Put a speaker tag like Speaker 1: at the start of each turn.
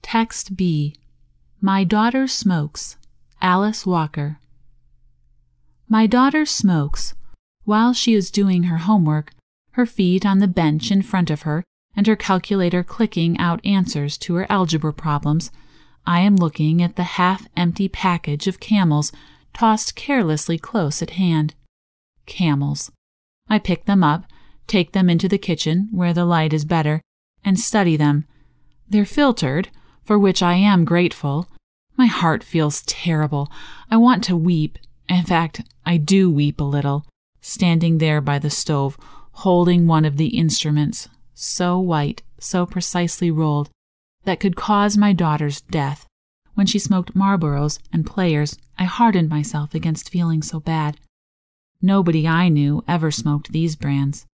Speaker 1: Text B. My daughter smokes. Alice Walker. My daughter smokes. While she is doing her homework, her feet on the bench in front of her and her calculator clicking out answers to her algebra problems, I am looking at the half-empty package of Camels tossed carelessly close at hand. Camels. I pick them up, take them into the kitchen where the light is better, and study them. They're filtered, for which I am grateful. My heart feels terrible. I want to weep. In fact, I do weep a little, standing there by the stove, holding one of the instruments, so white, so precisely rolled, that could cause my daughter's death. When she smoked Marlboros and Players, I hardened myself against feeling so bad. Nobody I knew ever smoked these brands.